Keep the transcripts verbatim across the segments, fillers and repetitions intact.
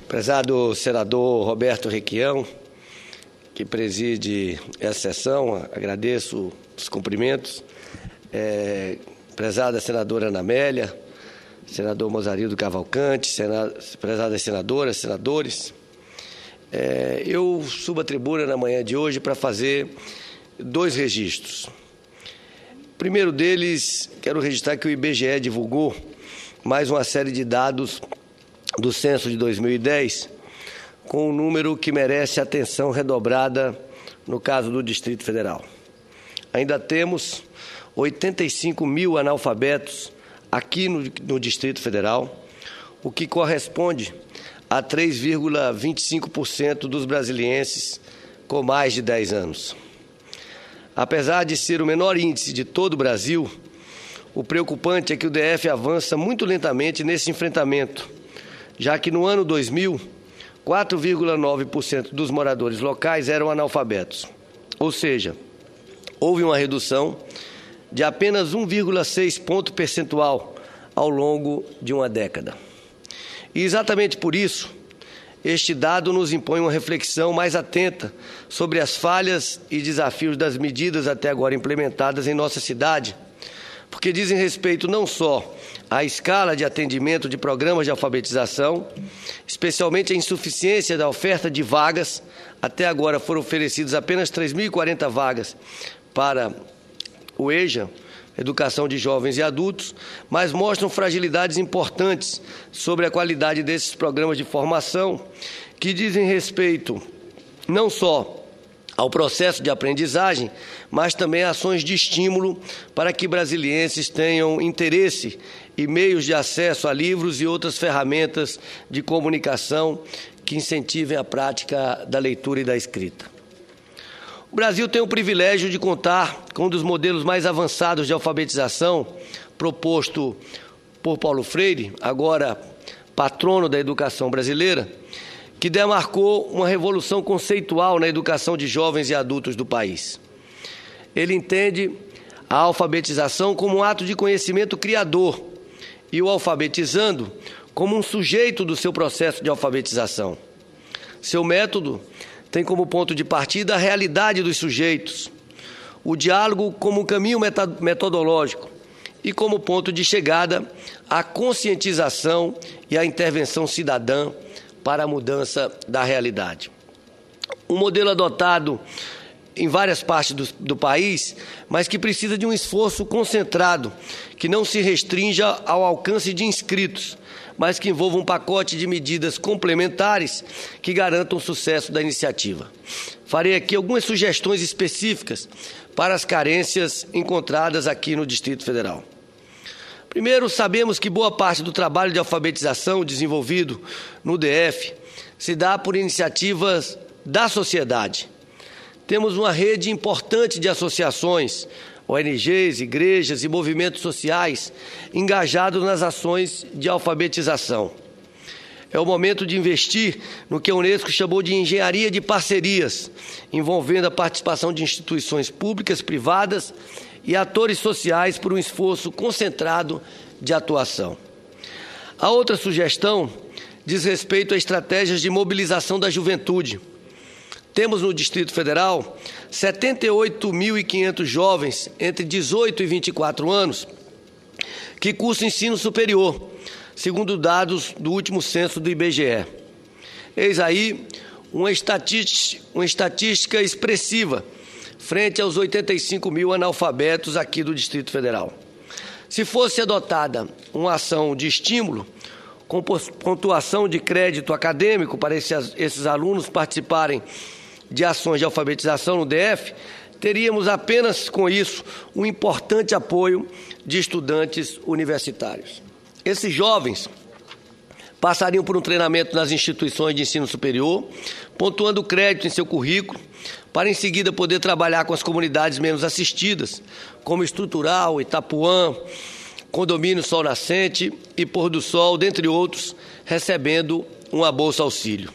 Prezado senador Roberto Requião, que preside essa sessão, agradeço os cumprimentos. É, prezada senadora Ana Amélia, senador Mozarildo Cavalcante, sena, prezadas senadoras, senadores, é, eu subo a tribuna na manhã de hoje para fazer dois registros. O primeiro deles, quero registrar que o I B G E divulgou mais uma série de dados do censo de dois mil e dez, com um número que merece atenção redobrada no caso do Distrito Federal. Ainda temos oitenta e cinco mil analfabetos aqui no, no Distrito Federal, o que corresponde a três vírgula vinte e cinco por cento dos brasilienses com mais de dez anos. Apesar de ser o menor índice de todo o Brasil, o preocupante é que o D F avança muito lentamente nesse enfrentamento, já que no ano dois mil, quatro vírgula nove por cento dos moradores locais eram analfabetos. Ou seja, houve uma redução de apenas um vírgula seis ponto percentual ao longo de uma década. E exatamente por isso, este dado nos impõe uma reflexão mais atenta sobre as falhas e desafios das medidas até agora implementadas em nossa cidade, porque dizem respeito não só à escala de atendimento de programas de alfabetização, especialmente a insuficiência da oferta de vagas. Até agora foram oferecidas apenas três mil e quarenta vagas para o EJA, Educação de Jovens e Adultos, mas mostram fragilidades importantes sobre a qualidade desses programas de formação, que dizem respeito não só ao processo de aprendizagem, mas também a ações de estímulo para que brasilienses tenham interesse e meios de acesso a livros e outras ferramentas de comunicação que incentivem a prática da leitura e da escrita. O Brasil tem o privilégio de contar com um dos modelos mais avançados de alfabetização proposto por Paulo Freire, agora patrono da educação brasileira, que demarcou uma revolução conceitual na educação de jovens e adultos do país. Ele entende a alfabetização como um ato de conhecimento criador e o alfabetizando como um sujeito do seu processo de alfabetização. Seu método tem como ponto de partida a realidade dos sujeitos, o diálogo como um caminho metodológico e como ponto de chegada a conscientização e a intervenção cidadã para a mudança da realidade. Um modelo adotado em várias partes do, do país, mas que precisa de um esforço concentrado, que não se restrinja ao alcance de inscritos, mas que envolva um pacote de medidas complementares que garantam o sucesso da iniciativa. Farei aqui algumas sugestões específicas para as carências encontradas aqui no Distrito Federal. Primeiro, sabemos que boa parte do trabalho de alfabetização desenvolvido no D F se dá por iniciativas da sociedade. Temos uma rede importante de associações, O N Gs, igrejas e movimentos sociais engajados nas ações de alfabetização. É o momento de investir no que a Unesco chamou de engenharia de parcerias, envolvendo a participação de instituições públicas, privadas e atores sociais por um esforço concentrado de atuação. A outra sugestão diz respeito a estratégias de mobilização da juventude. Temos no Distrito Federal setenta e oito mil e quinhentos jovens entre dezoito e vinte e quatro anos que cursam ensino superior, segundo dados do último censo do I B G E. Eis aí uma estatística, uma estatística expressiva frente aos oitenta e cinco mil analfabetos aqui do Distrito Federal. Se fosse adotada uma ação de estímulo, com pontuação de crédito acadêmico para esses, esses alunos participarem de ações de alfabetização no D F, teríamos apenas com isso um importante apoio de estudantes universitários. Esses jovens passariam por um treinamento nas instituições de ensino superior, pontuando crédito em seu currículo, para em seguida poder trabalhar com as comunidades menos assistidas, como Estrutural, Itapuã, Condomínio Sol Nascente e Pôr do Sol, dentre outros, recebendo uma bolsa auxílio.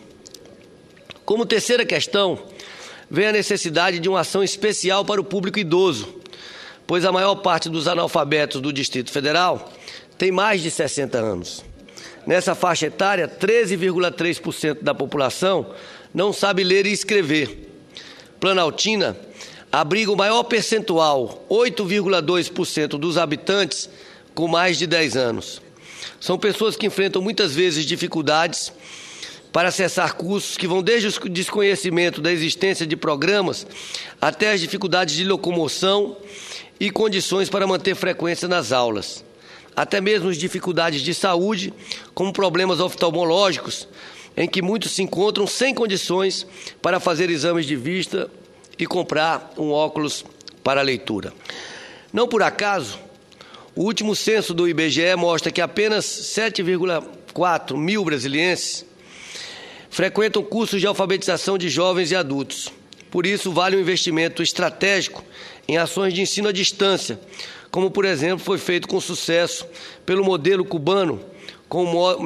Como terceira questão, vem a necessidade de uma ação especial para o público idoso, pois a maior parte dos analfabetos do Distrito Federal tem mais de sessenta anos. Nessa faixa etária, treze vírgula três por cento da população não sabe ler e escrever. Planaltina abriga o maior percentual, oito vírgula dois por cento dos habitantes com mais de dez anos. São pessoas que enfrentam muitas vezes dificuldades para acessar cursos que vão desde o desconhecimento da existência de programas até as dificuldades de locomoção e condições para manter frequência nas aulas. Até mesmo as dificuldades de saúde, como problemas oftalmológicos, em que muitos se encontram sem condições para fazer exames de vista e comprar um óculos para leitura. Não por acaso, o último censo do I B G E mostra que apenas sete vírgula quatro mil brasilienses frequentam cursos de alfabetização de jovens e adultos. Por isso, vale um investimento estratégico em ações de ensino à distância, como, por exemplo, foi feito com sucesso pelo modelo cubano, com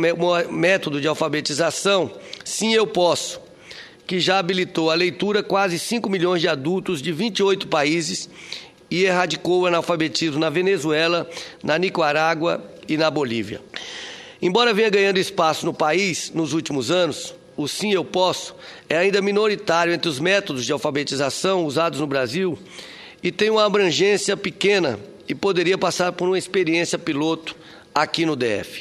o método de alfabetização Sim, Eu Posso, que já habilitou a leitura quase cinco milhões de adultos de vinte e oito países e erradicou o analfabetismo na Venezuela, na Nicarágua e na Bolívia. Embora venha ganhando espaço no país nos últimos anos, o Sim, Eu Posso é ainda minoritário entre os métodos de alfabetização usados no Brasil e tem uma abrangência pequena e poderia passar por uma experiência piloto aqui no D F.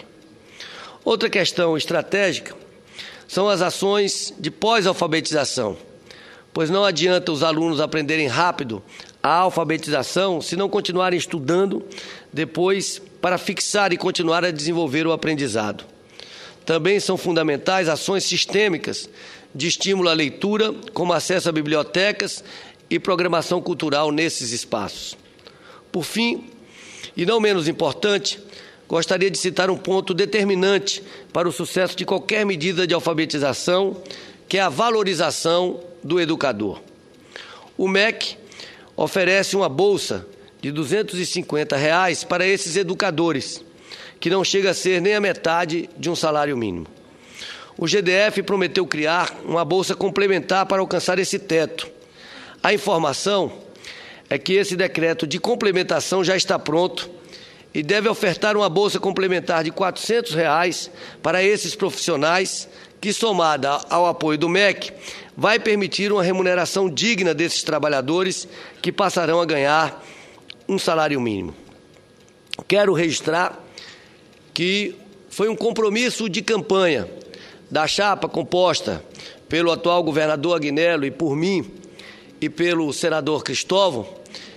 Outra questão estratégica são as ações de pós-alfabetização, pois não adianta os alunos aprenderem rápido a alfabetização se não continuarem estudando depois para fixar e continuar a desenvolver o aprendizado. Também são fundamentais ações sistêmicas de estímulo à leitura, como acesso a bibliotecas e programação cultural nesses espaços. Por fim, e não menos importante, gostaria de citar um ponto determinante para o sucesso de qualquer medida de alfabetização, que é a valorização do educador. O M E C oferece uma bolsa de duzentos e cinquenta reais para esses educadores, que não chega a ser nem a metade de um salário mínimo. O G D F prometeu criar uma bolsa complementar para alcançar esse teto. A informação é que esse decreto de complementação já está pronto e deve ofertar uma bolsa complementar de quatrocentos reais para esses profissionais, que, somada ao apoio do M E C, vai permitir uma remuneração digna desses trabalhadores, que passarão a ganhar um salário mínimo. Quero registrar que foi um compromisso de campanha da chapa composta pelo atual governador Agnello e por mim e pelo senador Cristóvão,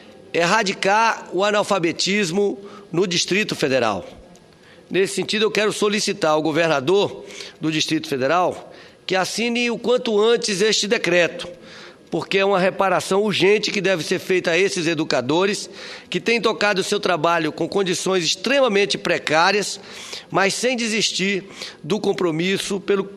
erradicar o analfabetismo no Distrito Federal. Nesse sentido, eu quero solicitar ao governador do Distrito Federal que assine o quanto antes este decreto, porque é uma reparação urgente que deve ser feita a esses educadores que têm tocado o seu trabalho com condições extremamente precárias, mas sem desistir do compromisso, pelo,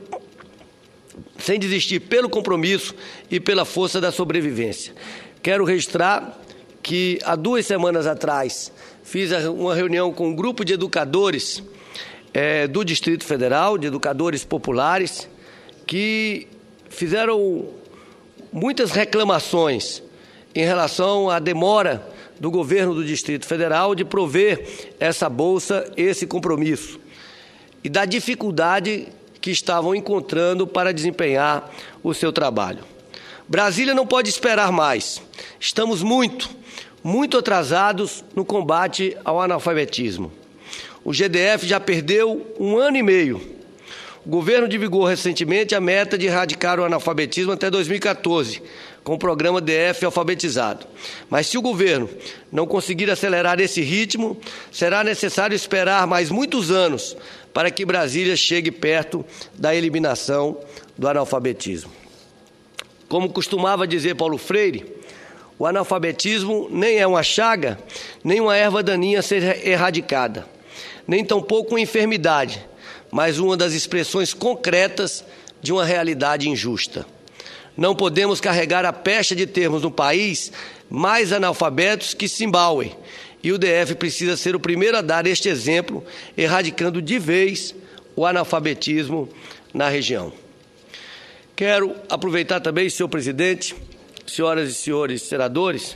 sem desistir pelo compromisso e pela força da sobrevivência. Quero registrar que há duas semanas atrás fiz uma reunião com um grupo de educadores é, do Distrito Federal, de educadores populares, que fizeram muitas reclamações em relação à demora do governo do Distrito Federal de prover essa bolsa, esse compromisso, e da dificuldade que estavam encontrando para desempenhar o seu trabalho. Brasília não pode esperar mais. Estamos muito, muito atrasados no combate ao analfabetismo. O G D F já perdeu um ano e meio. O governo divulgou recentemente a meta de erradicar o analfabetismo até dois mil e quatorze, com o programa D F Alfabetizado. Mas se o governo não conseguir acelerar esse ritmo, será necessário esperar mais muitos anos para que Brasília chegue perto da eliminação do analfabetismo. Como costumava dizer Paulo Freire, o analfabetismo nem é uma chaga, nem uma erva daninha a ser erradicada, nem tampouco uma enfermidade, mas uma das expressões concretas de uma realidade injusta. Não podemos carregar a pecha de termos no país mais analfabetos que Zimbábue, e o D F precisa ser o primeiro a dar este exemplo, erradicando de vez o analfabetismo na região. Quero aproveitar também, senhor presidente, senhoras e senhores senadores,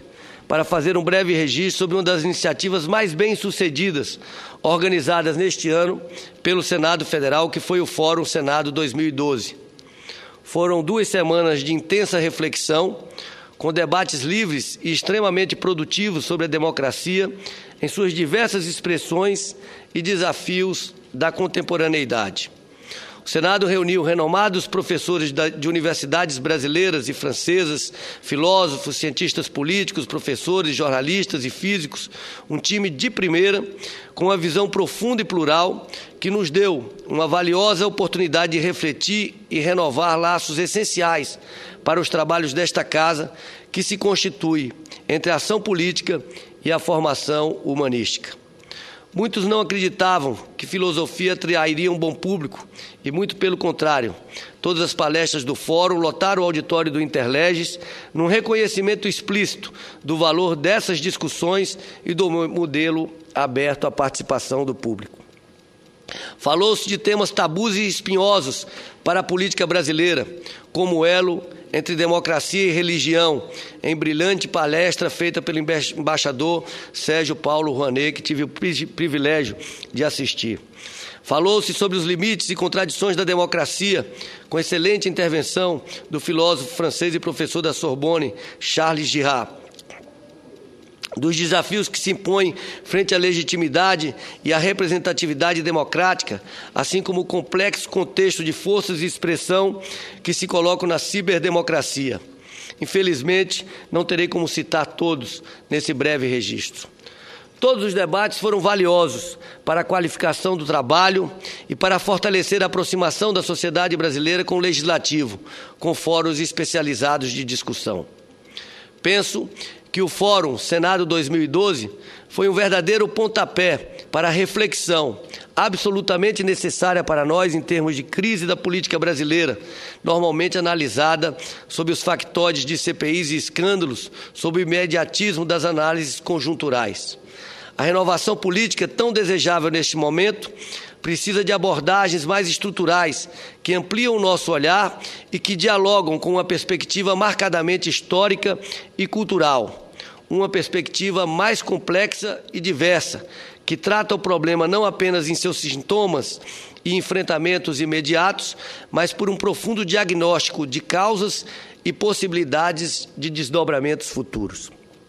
para fazer um breve registro sobre uma das iniciativas mais bem-sucedidas organizadas neste ano pelo Senado Federal, que foi o Fórum Senado dois mil e doze. Foram duas semanas de intensa reflexão, com debates livres e extremamente produtivos sobre a democracia em suas diversas expressões e desafios da contemporaneidade. O Senado reuniu renomados professores de universidades brasileiras e francesas, filósofos, cientistas políticos, professores, jornalistas e físicos, um time de primeira, com uma visão profunda e plural, que nos deu uma valiosa oportunidade de refletir e renovar laços essenciais para os trabalhos desta casa, que se constitui entre a ação política e a formação humanística. Muitos não acreditavam que filosofia atrairia um bom público, e muito pelo contrário. Todas as palestras do Fórum lotaram o auditório do Interleges, num reconhecimento explícito do valor dessas discussões e do modelo aberto à participação do público. Falou-se de temas tabus e espinhosos para a política brasileira, como o elo entre democracia e religião, em brilhante palestra feita pelo embaixador Sérgio Paulo Rouanet, que tive o privilégio de assistir. Falou-se sobre os limites e contradições da democracia, com excelente intervenção do filósofo francês e professor da Sorbonne, Charles Girard. Dos desafios que se impõem frente à legitimidade e à representatividade democrática, assim como o complexo contexto de forças e expressão que se colocam na ciberdemocracia. Infelizmente, não terei como citar todos nesse breve registro. Todos os debates foram valiosos para a qualificação do trabalho e para fortalecer a aproximação da sociedade brasileira com o legislativo, com fóruns especializados de discussão. Penso que o Fórum Senado dois mil e doze foi um verdadeiro pontapé para a reflexão absolutamente necessária para nós em termos de crise da política brasileira, normalmente analisada sob os factóides de C P Is e escândalos, sob o imediatismo das análises conjunturais. A renovação política tão desejável neste momento precisa de abordagens mais estruturais, que ampliam o nosso olhar e que dialogam com uma perspectiva marcadamente histórica e cultural. Uma perspectiva mais complexa e diversa, que trata o problema não apenas em seus sintomas e enfrentamentos imediatos, mas por um profundo diagnóstico de causas e possibilidades de desdobramentos futuros.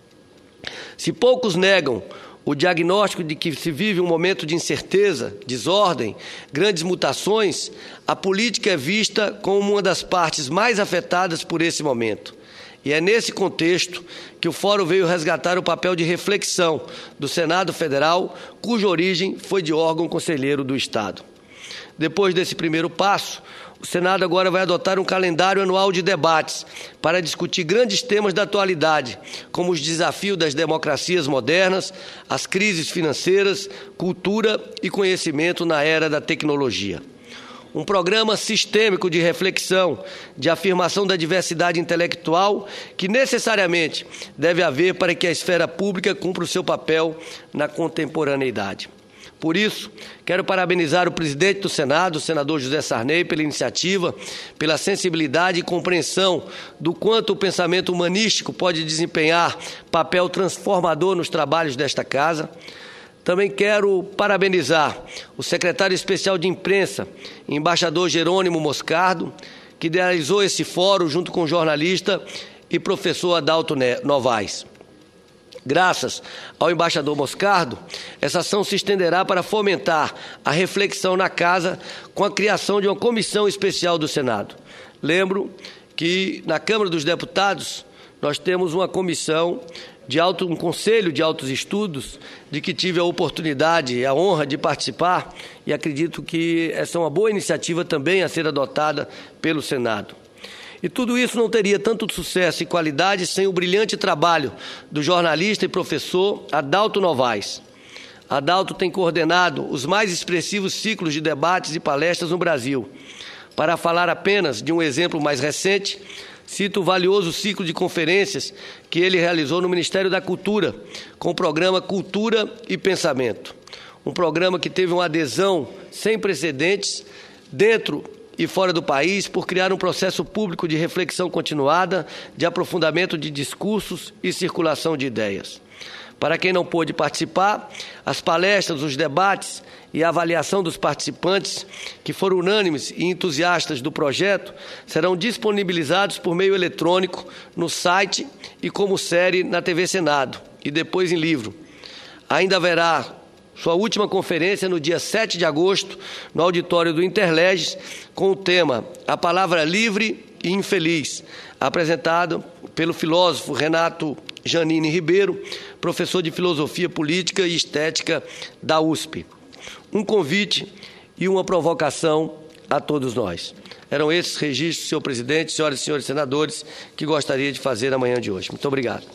Se poucos negam o diagnóstico de que se vive um momento de incerteza, desordem, grandes mutações, a política é vista como uma das partes mais afetadas por esse momento. E é nesse contexto que o Fórum veio resgatar o papel de reflexão do Senado Federal, cuja origem foi de órgão conselheiro do Estado. Depois desse primeiro passo, o Senado agora vai adotar um calendário anual de debates para discutir grandes temas da atualidade, como os desafios das democracias modernas, as crises financeiras, cultura e conhecimento na era da tecnologia. Um programa sistêmico de reflexão, de afirmação da diversidade intelectual, que necessariamente deve haver para que a esfera pública cumpra o seu papel na contemporaneidade. Por isso, quero parabenizar o presidente do Senado, o senador José Sarney, pela iniciativa, pela sensibilidade e compreensão do quanto o pensamento humanístico pode desempenhar papel transformador nos trabalhos desta casa. Também quero parabenizar o secretário especial de imprensa, embaixador Jerônimo Moscardo, que idealizou esse fórum junto com o jornalista e professor Adalto Novaes. Graças ao embaixador Moscardo, essa ação se estenderá para fomentar a reflexão na casa com a criação de uma comissão especial do Senado. Lembro que na Câmara dos Deputados nós temos uma comissão de alto, um conselho de altos estudos, de que tive a oportunidade e a honra de participar, e acredito que essa é uma boa iniciativa também a ser adotada pelo Senado. E tudo isso não teria tanto sucesso e qualidade sem o brilhante trabalho do jornalista e professor Adalto Novaes. Adalto tem coordenado os mais expressivos ciclos de debates e palestras no Brasil. Para falar apenas de um exemplo mais recente, cito o valioso ciclo de conferências que ele realizou no Ministério da Cultura, com o programa Cultura e Pensamento. Um programa que teve uma adesão sem precedentes dentro e fora do país por criar um processo público de reflexão continuada, de aprofundamento de discursos e circulação de ideias. Para quem não pôde participar, as palestras, os debates e a avaliação dos participantes, que foram unânimes e entusiastas do projeto, serão disponibilizados por meio eletrônico no site e como série na T V Senado e depois em livro. Ainda haverá sua última conferência no dia sete de agosto, no auditório do Interleges, com o tema A Palavra Livre e Infeliz, apresentado pelo filósofo Renato Janine Ribeiro, professor de Filosofia Política e Estética da U S P. Um convite e uma provocação a todos nós. Eram esses registros, senhor presidente, senhoras e senhores senadores, que gostaria de fazer na manhã de hoje. Muito obrigado.